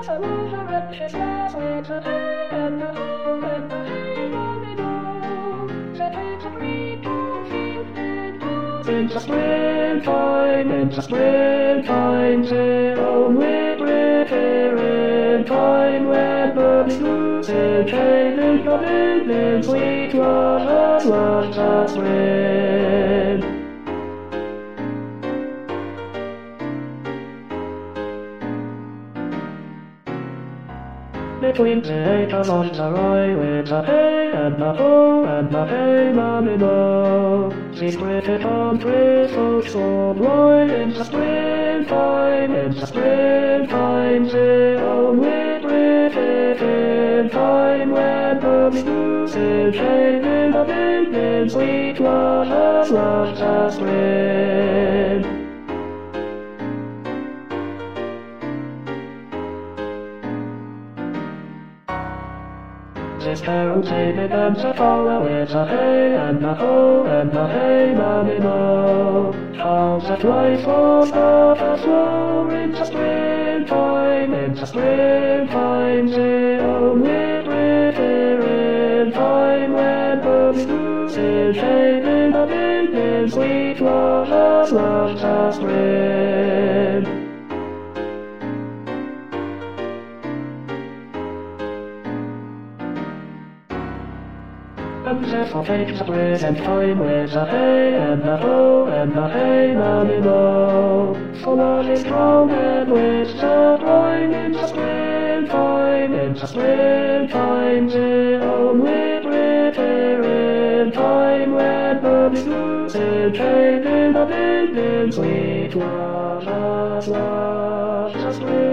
In the springtime, the only glittering time when birds lose their chain of in sweet waters was the spring. Between the acres on the rye with the hay and the hoe and the hay mammy-mo, these pretty palm trees so blow in the springtime, the only pretty time when birds lose their chain in the wind in sweet waters of the spring. This carol David and the follow with the hay and the hoe and the hay mammy-mo. How that life was not as slow in the springtime, the only glittering time when birds lose their chain in the wind in sweet waters of the spring. And therefore take the present time with the hay and the hoe and the hay mammy-mo. For what is wrong and with the rhyme in the springtime, the only glittering time when birds lose their chain in the wind in sweet waters of the spring.